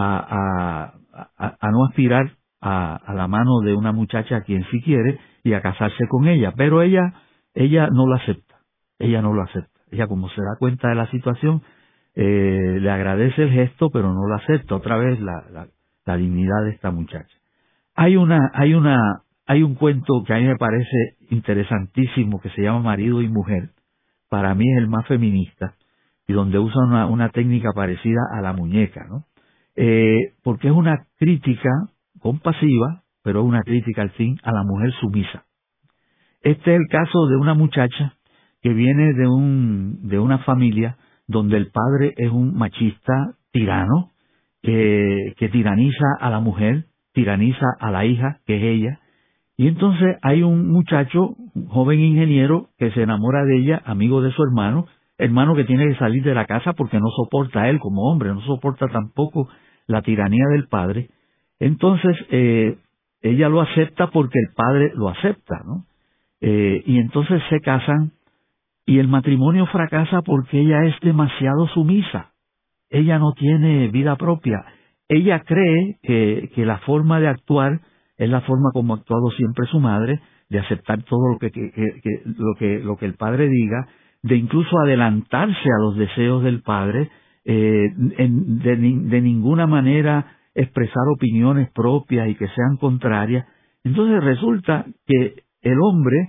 A, a, a, a no aspirar a, a la mano de una muchacha a quien sí quiere y a casarse con ella, pero ella ella no lo acepta, ella no lo acepta, ella como se da cuenta de la situación, eh, le agradece el gesto pero no lo acepta, otra vez la, la, la dignidad de esta muchacha. Hay una, hay una, hay un cuento que a mí me parece interesantísimo que se llama Marido y Mujer, para mí es el más feminista, y donde usa una, una técnica parecida a la muñeca, ¿no? Eh, porque es una crítica compasiva, pero es una crítica al fin a la mujer sumisa. Este es el caso de una muchacha que viene de un de una familia donde el padre es un machista tirano, que, que tiraniza a la mujer, tiraniza a la hija, que es ella, y entonces hay un muchacho, un joven ingeniero, que se enamora de ella, amigo de su hermano, hermano que tiene que salir de la casa porque no soporta a él como hombre, no soporta tampoco la tiranía del padre. Entonces, eh, ella lo acepta porque el padre lo acepta, ¿no? Eh, y entonces se casan y el matrimonio fracasa porque ella es demasiado sumisa. Ella no tiene vida propia. Ella cree que, que la forma de actuar es la forma como ha actuado siempre su madre, de aceptar todo lo que, que, que, que, lo que, lo que el padre diga, de incluso adelantarse a los deseos del padre, eh, en, de, de ninguna manera expresar opiniones propias y que sean contrarias. Entonces resulta que el hombre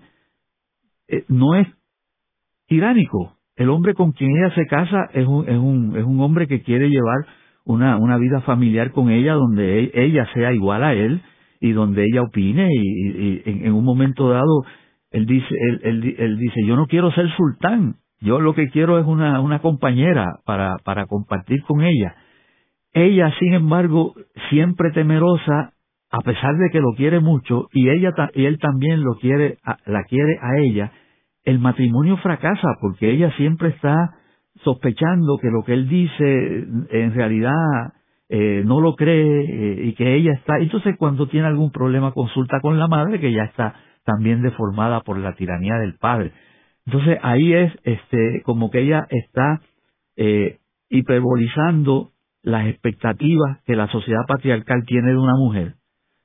eh, no es tiránico. El hombre con quien ella se casa es un, es un, es un hombre que quiere llevar una, una vida familiar con ella donde él, ella sea igual a él y donde ella opine y, y, y en, en un momento dado él dice, él, él, él dice, yo no quiero ser sultán, yo lo que quiero es una, una compañera para, para compartir con ella. Ella, sin embargo, siempre temerosa, a pesar de que lo quiere mucho, y ella y él también lo quiere, la quiere a ella, el matrimonio fracasa porque ella siempre está sospechando que lo que él dice en realidad eh, no lo cree eh, y que ella está. Entonces, cuando tiene algún problema, consulta con la madre, que ya está también deformada por la tiranía del padre. Entonces, ahí es este como que ella está eh, hiperbolizando las expectativas que la sociedad patriarcal tiene de una mujer,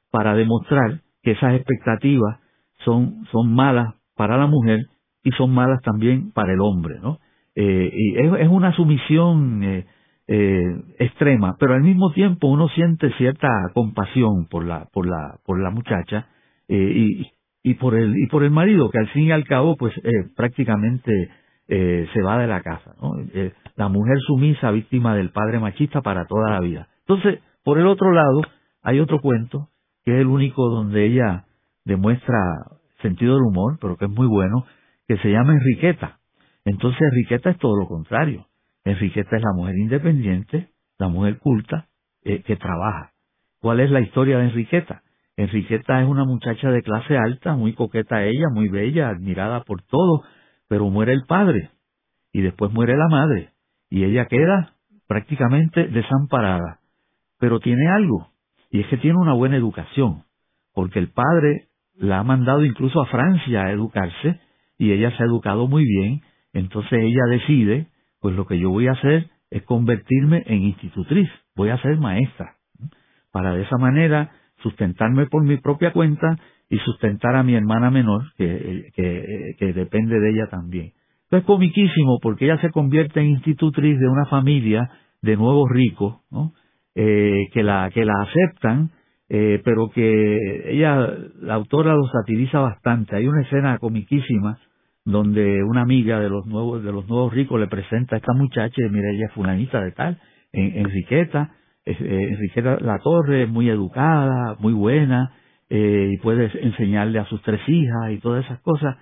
para demostrar que esas expectativas son, son malas para la mujer y son malas también para el hombre, ¿no? Eh, y es, es una sumisión eh, eh, extrema, pero al mismo tiempo uno siente cierta compasión por la, por la, por la muchacha eh, y, y por el, y por el marido, que al fin y al cabo, pues eh, prácticamente eh, se va de la casa, ¿no? Eh, la mujer sumisa, víctima del padre machista para toda la vida. Entonces, por el otro lado, hay otro cuento que es el único donde ella demuestra sentido del humor, pero que es muy bueno, que se llama Enriqueta. Entonces Enriqueta es todo lo contrario. Enriqueta es la mujer independiente, la mujer culta, eh, que trabaja. ¿Cuál es la historia de Enriqueta? Enriqueta es una muchacha de clase alta, muy coqueta ella, muy bella, admirada por todos, pero muere el padre y después muere la madre y ella queda prácticamente desamparada. Pero tiene algo, y es que tiene una buena educación, porque el padre la ha mandado incluso a Francia a educarse y ella se ha educado muy bien. Entonces ella decide, pues lo que yo voy a hacer es convertirme en institutriz, voy a ser maestra, para de esa manera sustentarme por mi propia cuenta y sustentar a mi hermana menor, que, que, que depende de ella también. Entonces es comiquísimo porque ella se convierte en institutriz de una familia de nuevos ricos, ¿no? eh, que la que la aceptan, eh, pero que ella, la autora, lo satiriza bastante. Hay una escena comiquísima donde una amiga de los nuevos de los nuevos ricos le presenta a esta muchacha, y mira, ella es fulanita de tal, en, Enriqueta, eh, Enriqueta La Torre, muy educada, muy buena, eh, y puede enseñarle a sus tres hijas y todas esas cosas,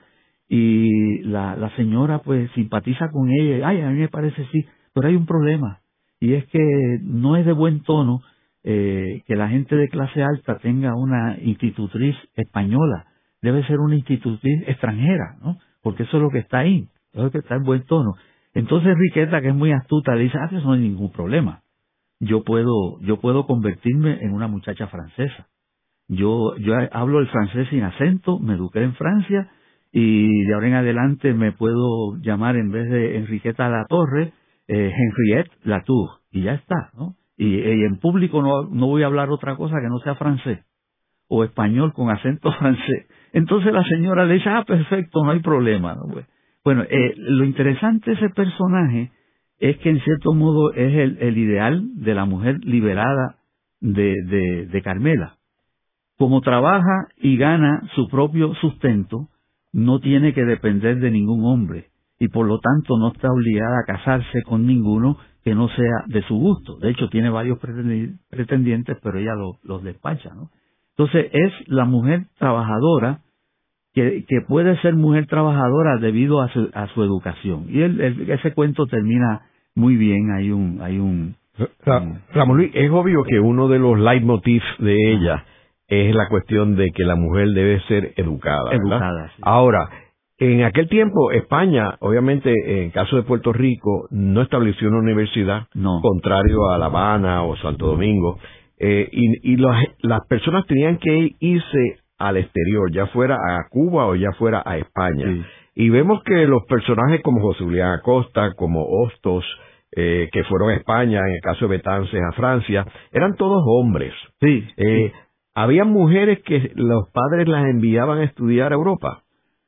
y la, la señora pues simpatiza con ella. Ay, a mí me parece sí, pero hay un problema, y es que no es de buen tono eh, que la gente de clase alta tenga una institutriz española, debe ser una institutriz extranjera, ¿no? Porque eso es lo que está ahí, eso es lo que está en buen tono. Entonces Enriqueta, que es muy astuta, le dice, ah, eso no hay ningún problema, yo puedo, yo puedo convertirme en una muchacha francesa. Yo, yo hablo el francés sin acento, me eduqué en Francia, y de ahora en adelante me puedo llamar, en vez de Enriqueta La Torre, eh, Henriette Latour, y ya está, ¿no? Y, y en público no, no voy a hablar otra cosa que no sea francés o español con acento francés. Entonces la señora le dice, ah, perfecto, no hay problema, ¿no? Bueno, eh, lo interesante de ese personaje es que en cierto modo es el, el ideal de la mujer liberada de, de, de Carmela. Como trabaja y gana su propio sustento, no tiene que depender de ningún hombre y por lo tanto no está obligada a casarse con ninguno que no sea de su gusto. De hecho, tiene varios pretendientes, pero ella lo, los despacha, ¿no? Entonces, es la mujer trabajadora que, que puede ser mujer trabajadora debido a su, a su educación. Y el, el, ese cuento termina muy bien. Hay un... hay un, un Ramón Luis, es obvio que uno de los leitmotivs de ella es la cuestión de que la mujer debe ser educada, ¿verdad? Educada, sí. Ahora, en aquel tiempo, España, obviamente, en caso de Puerto Rico, no estableció una universidad, no, contrario a La Habana o Santo Domingo, eh, y, y los, las personas tenían que irse al exterior, ya fuera a Cuba o ya fuera a España. Sí. Y vemos que los personajes como José Julián Acosta, como Hostos, eh, que fueron a España, en el caso de Betances a Francia, eran todos hombres. Sí, eh, sí. ¿Había mujeres que los padres las enviaban a estudiar a Europa?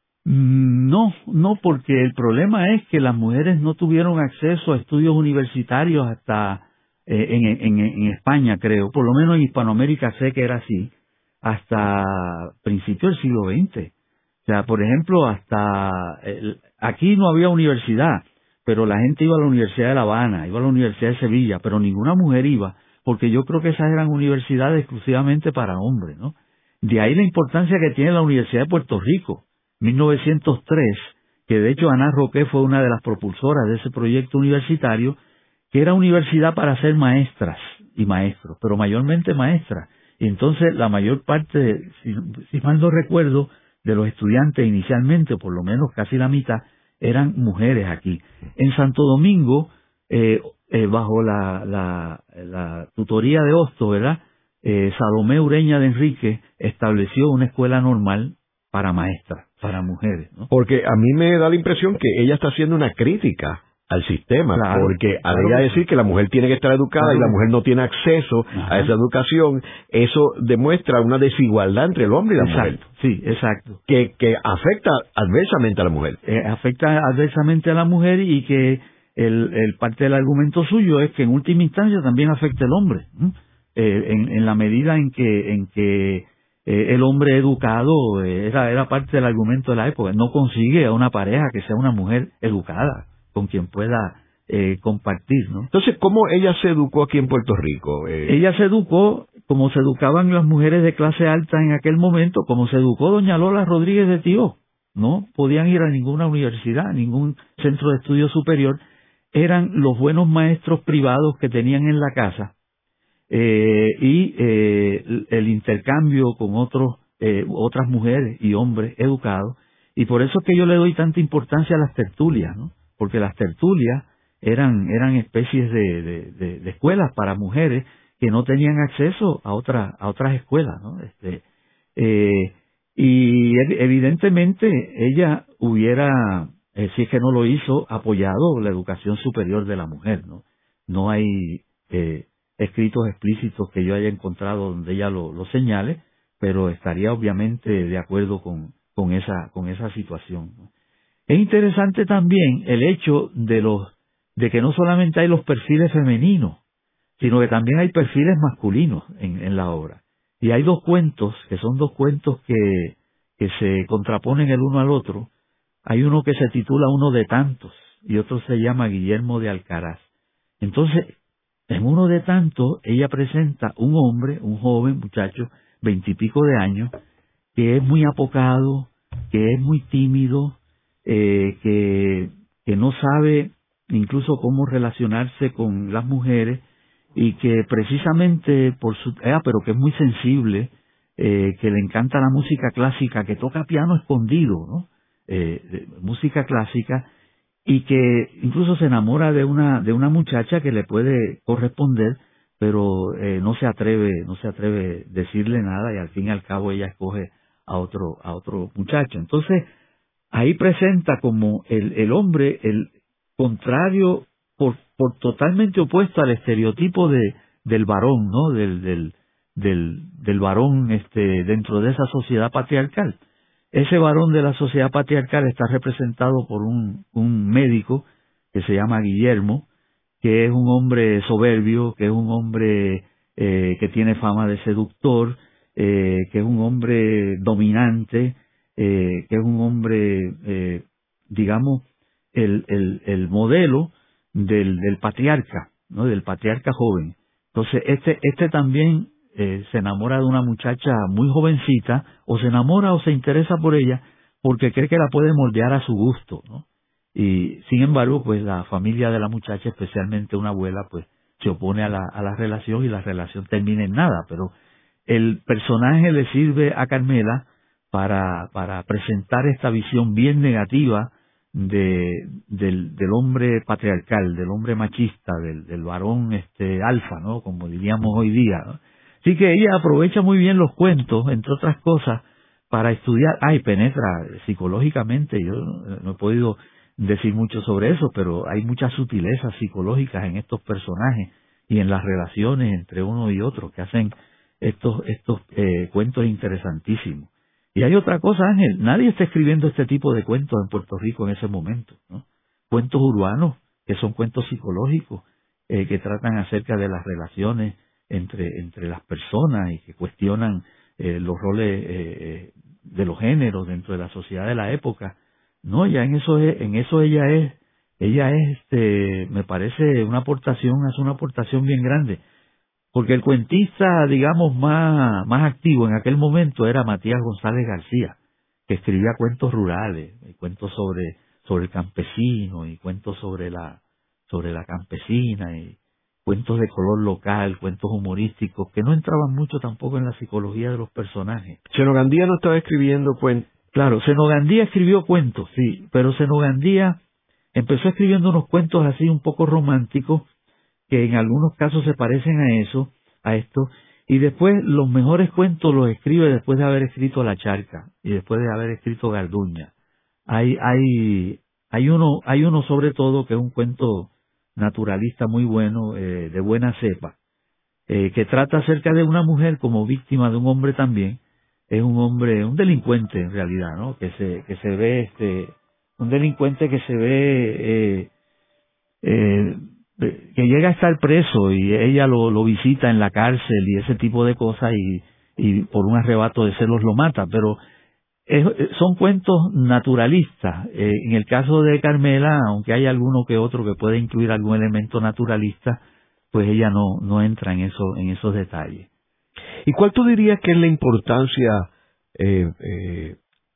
No, no, porque el problema es que las mujeres no tuvieron acceso a estudios universitarios hasta eh, en, en, en España, creo. Por lo menos en Hispanoamérica sé que era así, hasta principios del siglo veinte. O sea, por ejemplo, hasta el, aquí no había universidad, pero la gente iba a la Universidad de La Habana, iba a la Universidad de Sevilla, pero ninguna mujer iba, porque yo creo que esas eran universidades exclusivamente para hombres, ¿no? De ahí la importancia que tiene la Universidad de Puerto Rico, mil novecientos tres, que de hecho Ana Roque fue una de las propulsoras de ese proyecto universitario, que era universidad para ser maestras y maestros, pero mayormente maestras. Y entonces la mayor parte, si, si mal no recuerdo, de los estudiantes inicialmente, por lo menos casi la mitad, eran mujeres aquí. En Santo Domingo, eh, eh, bajo la, la, la tutoría de Hostos, ¿verdad? Eh, Salomé Ureña de Enrique estableció una escuela normal para maestras, para mujeres, ¿no? Porque a mí me da la impresión que ella está haciendo una crítica al sistema, claro, porque al claro ella que decir que la mujer tiene que estar educada claro. y la mujer no tiene acceso Ajá. a esa educación, eso demuestra una desigualdad entre el hombre y la exacto, mujer. Sí, exacto. Que, que afecta adversamente a la mujer. Eh, afecta adversamente a la mujer y que el, el parte del argumento suyo es que en última instancia también afecta al hombre, ¿m? eh, en, en la medida en que en que eh, el hombre educado eh, era, era parte del argumento de la época, no consigue a una pareja que sea una mujer educada con quien pueda eh, compartir, ¿no? Entonces, ¿cómo ella se educó aquí en Puerto Rico? Eh, Ella se educó como se educaban las mujeres de clase alta en aquel momento, como se educó doña Lola Rodríguez de Tío. No podían ir a ninguna universidad, a ningún centro de estudio superior. Eran los buenos maestros privados que tenían en la casa eh, y eh, el, el intercambio con otros eh, otras mujeres y hombres educados. Y por eso es que yo le doy tanta importancia a las tertulias, ¿no? Porque las tertulias eran eran especies de, de, de, de escuelas para mujeres que no tenían acceso a otras a otras escuelas, ¿no? Este, eh, y evidentemente ella hubiera, eh, si es que no lo hizo, apoyado la educación superior de la mujer, ¿no? No hay eh, escritos explícitos que yo haya encontrado donde ella lo, lo señale, pero estaría obviamente de acuerdo con con esa con esa situación, ¿no? Es interesante también el hecho de los de que no solamente hay los perfiles femeninos, sino que también hay perfiles masculinos en, en la obra. Y hay dos cuentos, que son dos cuentos que, que se contraponen el uno al otro. Hay uno que se titula Uno de tantos, y otro se llama Guillermo de Alcaraz. Entonces, en Uno de tantos, ella presenta un hombre, un joven muchacho, veintipico de años, que es muy apocado, que es muy tímido, eh, que, que no sabe incluso cómo relacionarse con las mujeres, y que precisamente por su ah, pero que es muy sensible, eh, que le encanta la música clásica, que toca piano escondido, ¿no? Eh, de, música clásica, y que incluso se enamora de una de una muchacha que le puede corresponder, pero eh, no se atreve no se atreve a decirle nada, y al fin y al cabo ella escoge a otro a otro muchacho. Entonces ahí presenta como el el hombre el contrario, por, por totalmente opuesto al estereotipo de del varón, ¿no? Del del del, del varón este dentro de esa sociedad patriarcal. Ese varón de la sociedad patriarcal está representado por un un médico que se llama Guillermo, que es un hombre soberbio, que es un hombre eh, que tiene fama de seductor, eh, que es un hombre dominante, eh, que es un hombre, eh, digamos, el, el, el modelo del, del patriarca, ¿no? Del patriarca joven. Entonces, este, este también eh, se enamora de una muchacha muy jovencita, o se enamora o se interesa por ella, porque cree que la puede moldear a su gusto, ¿no? Y, sin embargo, pues la familia de la muchacha, especialmente una abuela, pues se opone a la, a la relación, y la relación termina en nada. Pero el personaje le sirve a Carmela para, para presentar esta visión bien negativa de, del, del hombre patriarcal, del hombre machista, del, del varón este alfa, ¿no? Como diríamos hoy día, ¿no? Así que ella aprovecha muy bien los cuentos, entre otras cosas, para estudiar, ay, penetra psicológicamente. Yo no he podido decir mucho sobre eso, pero hay muchas sutilezas psicológicas en estos personajes y en las relaciones entre uno y otro que hacen estos estos eh, cuentos interesantísimos. Y hay otra cosa, Ángel, nadie está escribiendo este tipo de cuentos en Puerto Rico en ese momento, ¿no? Cuentos urbanos, que son cuentos psicológicos, eh, que tratan acerca de las relaciones entre entre las personas y que cuestionan eh, los roles eh, de los géneros dentro de la sociedad de la época. No, ya en eso es, en eso ella es, ella es, este, me parece una aportación, hace una aportación bien grande. Porque el cuentista, digamos, más, más activo en aquel momento era Matías González García, que escribía cuentos rurales, y cuentos sobre, sobre el campesino, y cuentos sobre la, sobre la campesina, y cuentos de color local, cuentos humorísticos, que no entraban mucho tampoco en la psicología de los personajes. Cheno Gandía no estaba escribiendo cuentos. Claro, Zeno Gandía escribió cuentos, sí, pero Zeno Gandía empezó escribiendo unos cuentos así un poco románticos, que en algunos casos se parecen a eso, a esto, y después los mejores cuentos los escribe después de haber escrito La Charca y después de haber escrito Garduña. Hay, hay, Hay uno, hay uno sobre todo que es un cuento naturalista muy bueno, eh, de buena cepa, eh, que trata acerca de una mujer como víctima de un hombre también. Es un hombre, un delincuente en realidad, ¿no? Que se, que se ve, este, un delincuente que se ve, eh, eh, que llega a estar preso y ella lo, lo visita en la cárcel y ese tipo de cosas y, y por un arrebato de celos lo mata, pero es, son cuentos naturalistas. Eh, en el caso de Carmela, aunque hay alguno que otro que puede incluir algún elemento naturalista, pues ella no, no entra en eso, en esos detalles. ¿Y cuál tú dirías que es la importancia eh, eh,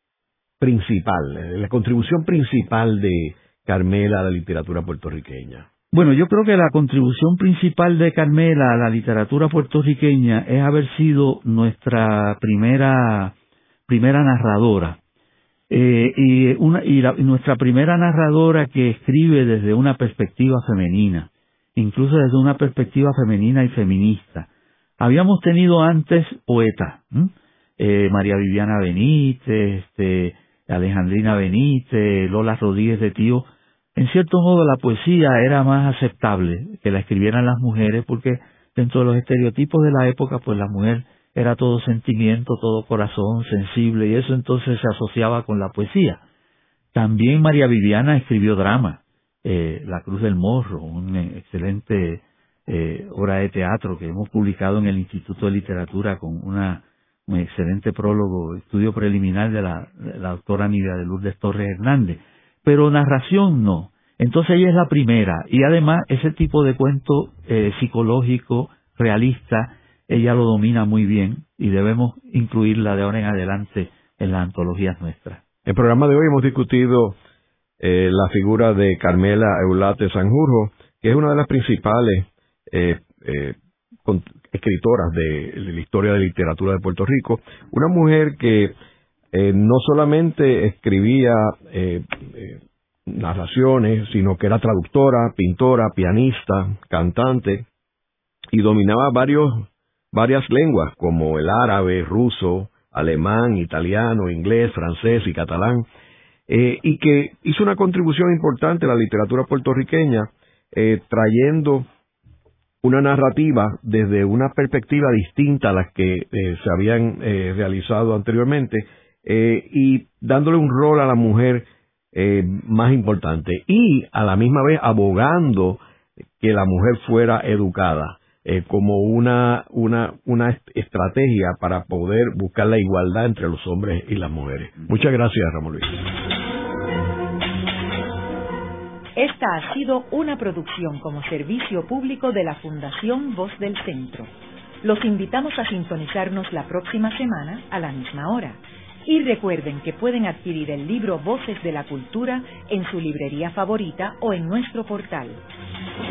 principal, la contribución principal de Carmela a la literatura puertorriqueña? Bueno, yo creo que la contribución principal de Carmela a la literatura puertorriqueña es haber sido nuestra primera primera narradora. Eh, y una, y, la, y nuestra primera narradora que escribe desde una perspectiva femenina, incluso desde una perspectiva femenina y feminista. Habíamos tenido antes poetas, eh, María Viviana Benítez, este, Alejandrina Benítez, Lola Rodríguez de Tío. En cierto modo la poesía era más aceptable que la escribieran las mujeres, porque dentro de los estereotipos de la época, pues la mujer era todo sentimiento, todo corazón, sensible, y eso entonces se asociaba con la poesía. También María Viviana escribió drama, eh, La Cruz del Morro, un excelente eh, obra de teatro que hemos publicado en el Instituto de Literatura con una un excelente prólogo, estudio preliminar de la, de la doctora Nidia de Lourdes Torres Hernández. Pero narración no. Entonces ella es la primera, y además ese tipo de cuento eh, psicológico, realista, ella lo domina muy bien y debemos incluirla de ahora en adelante en las antologías nuestras. En el programa de hoy hemos discutido eh, la figura de Carmela Eulate Sanjurjo, que es una de las principales eh, eh, con, escritoras de, de la historia de la literatura de Puerto Rico, una mujer que eh, no solamente escribía eh, eh, narraciones, sino que era traductora, pintora, pianista, cantante, y dominaba varios varias lenguas como el árabe, ruso, alemán, italiano, inglés, francés y catalán, eh, y que hizo una contribución importante a la literatura puertorriqueña, eh, trayendo una narrativa desde una perspectiva distinta a las que eh, se habían eh, realizado anteriormente, eh, y dándole un rol a la mujer eh, más importante, y a la misma vez abogando que la mujer fuera educada. Eh, como una, una, una estrategia para poder buscar la igualdad entre los hombres y las mujeres. Muchas gracias, Ramón Luis. Esta ha sido una producción como servicio público de la Fundación Voz del Centro. Los invitamos a sintonizarnos la próxima semana a la misma hora. Y recuerden que pueden adquirir el libro Voces de la Cultura en su librería favorita o en nuestro portal.